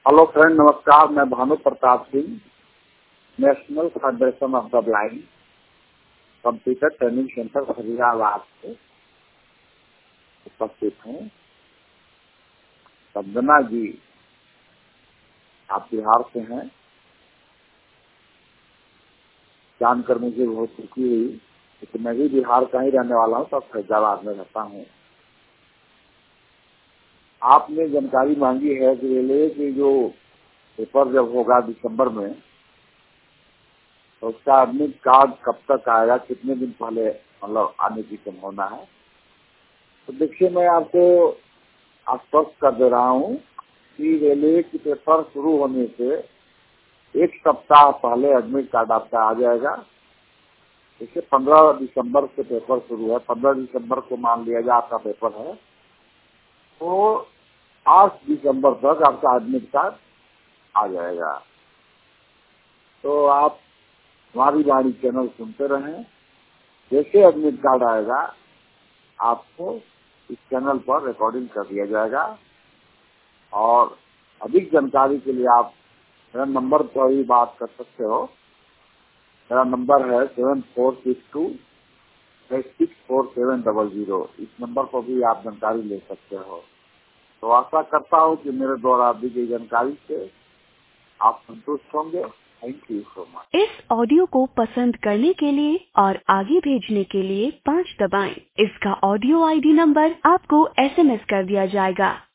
Hello friend, नमस्कार। मैं Bhanu Pratap Singh, national federation of the blind computer training centre Faridabad से उपस्थित हूँ। वंदना जी, आप बिहार से हैं, जानकर मुझे बहुत खुशी हुई क्योंकि मैं भी बिहार का ही रहने वाला हूँ, तब फरीदाबाद में रहता हूँ। आपने जानकारी मांगी है कि रेलवे की जो पेपर जब होगा दिसंबर में, तो उसका एडमिट कार्ड कब तक आएगा, कितने दिन पहले मतलब आने की संभावना है। तो देखिए, मैं आपको आश्वस्त कर दे रहा हूँ कि रेलवे की पेपर शुरू होने से एक सप्ताह पहले एडमिट कार्ड आपका आ जाएगा। जैसे 15 दिसंबर से पेपर शुरू है, 15 दिसंबर को मान लिया जाए आपका पेपर है, तो 8 दिसंबर तक आपका एडमिट कार्ड आ जाएगा। तो आप हमारी वाणी चैनल सुनते रहें। जैसे एडमिट कार्ड आएगा आपको इस चैनल पर रिकॉर्डिंग कर दिया जाएगा। और अधिक जानकारी के लिए आप मेरा नंबर पर ही बात कर सकते हो। मेरा नंबर है 7462-64700। इस नंबर पर भी आप जानकारी ले सकते हो। तो आशा करता हूँ कि मेरे द्वारा दी गई जानकारी से आप संतुष्ट होंगे। Thank you so much. इस ऑडियो को पसंद करने के लिए और आगे भेजने के लिए 5 दबाएं। इसका ऑडियो आईडी नंबर आपको SMS कर दिया जाएगा।